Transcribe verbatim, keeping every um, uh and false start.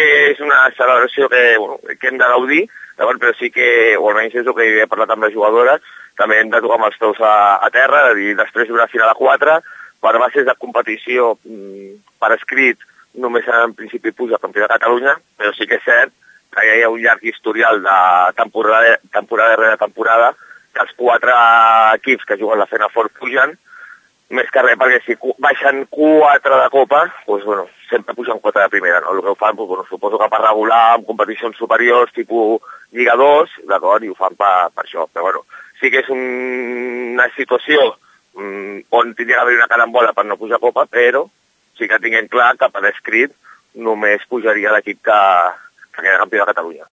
que és una celebració que, bueno, que hem de gaudir, però sí que, o almenys és el que he parlat amb les jugadores, també hem de tocar amb els peus a, a terra, és a dir, després d'una final a quatre, per bases de competició per escrit, només en principi puja el campió de Catalunya, però sí que és cert que hi ha un llarg historial de temporada, temporada darrere temporada, que els quatre equips que juguen la Final Four pugen, més que res, perquè si baixen quatre de Copa, doncs, bueno, sempre pugen quatre de primera, no? El que ho fan, doncs, bueno, suposo que per regular en competicions superiors, tipus Lliga dos, d'acord, i ho fan per, per això. Però, bueno, sí que és un, una situació um, on tindria d'haver una carambola per no pujar a Copa, però sí que tinguem clar que per escrit només pujaria l'equip que, que queda campió de Catalunya.